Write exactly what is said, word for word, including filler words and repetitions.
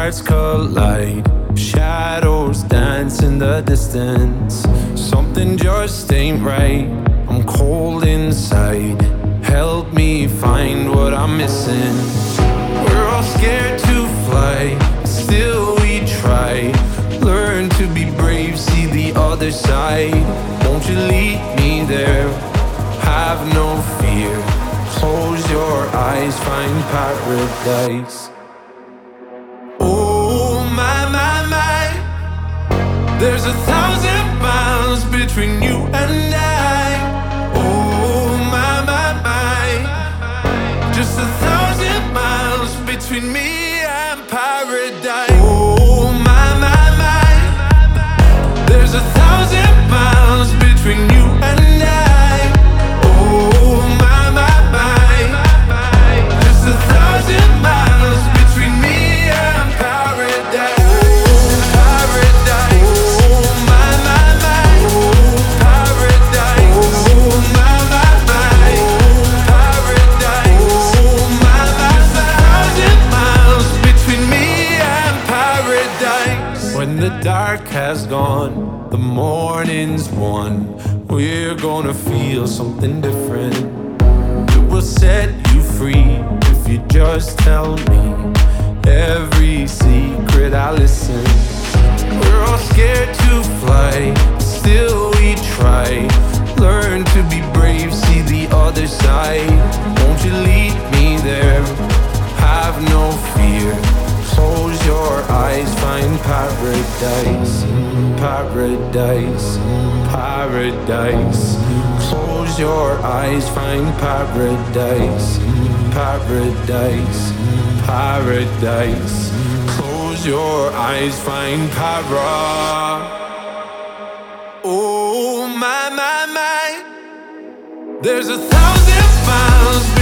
hearts collide. Shadows dance in the distance. Something just ain't right. I'm cold inside. Help me find what I'm missing. We're all scared to fly, still we try. Learn to be brave, see the other side. Won't you lead me there? Have no fear. Close your eyes, find paradise. Oh my, my, my. There's a thousand miles between you and I. Oh my, my, my. Just a thousand miles between me and paradise. Oh my, my, my. There's a thousand miles between you and I. Oh my, my, my. Just a thousand miles between me and paradise. Oh, paradise. Oh my, my, my. Oh, paradise. Oh my, my, my. Oh, paradise. Oh my, my, my. Thousand miles between me and paradise. When the dark has gone, the morning's won. We're gonna feel something different. It will set you free if you just tell me every secret. I listen. We're all scared to fly, still we try. Learn to be brave, see the other side. Won't you lead me there? Have no fear. Close your eyes, find paradise. Paradise, paradise. Close your eyes, find paradise. Paradise, paradise. Close your eyes, find para. Oh my, my, my. There's a thousand miles